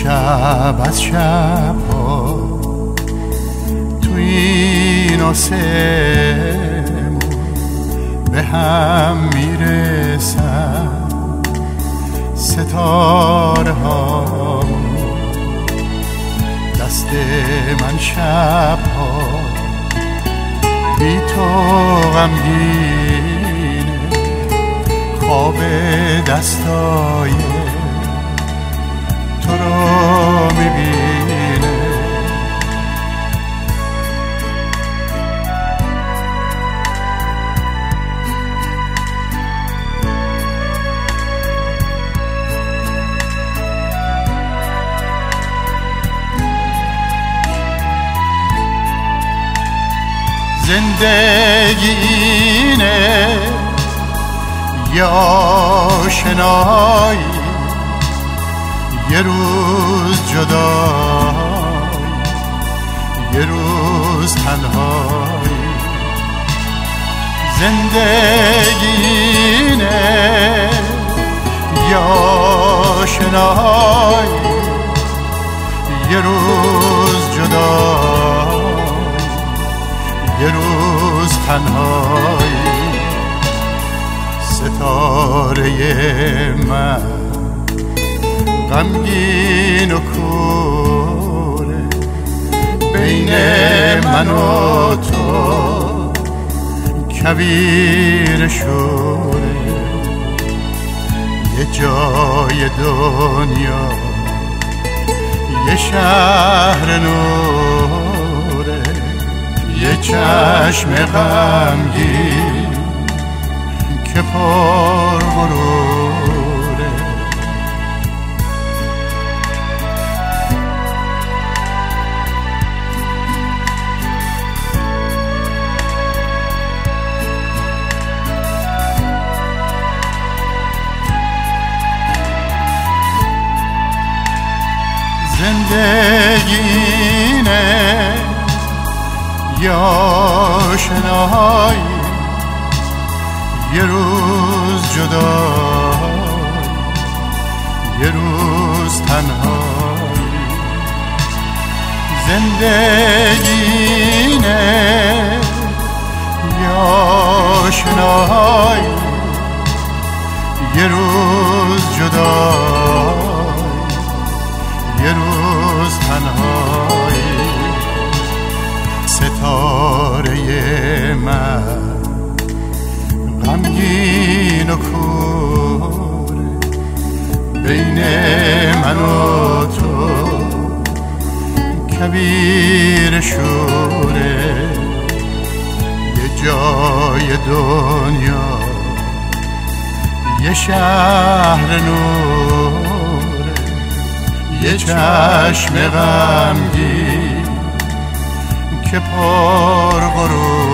شب از شب‌ها تو این آسمون به هم میرسن ستاره ها، دست من شب‌ها بی تو غمگینه، خواب دستای تو رو میبینه. زندگی اینه یا آشنایی، یه روز جدایی، یه روز تنهایی. زندگی اینه یا آشنایی، یه روز جدایی، یه روز تنهایی. ستاره من غمگین و کوره، بین من و تو کویر شوره. یه جای دنیا یه شهر نوره، یه چشم غمگین که پر غروره. زندگی اینه یا آشنایی، یه روز جدایی، یه روز تنهایی. زندگی اینه یا آشنایی، یه روز جدایی، یه روز تنهایی. ستاره من غمگین و کوره، بین من و تو کویر شوره. یه جای دنیا یه شهر نوره، یه چشم غمگین که پر غرور.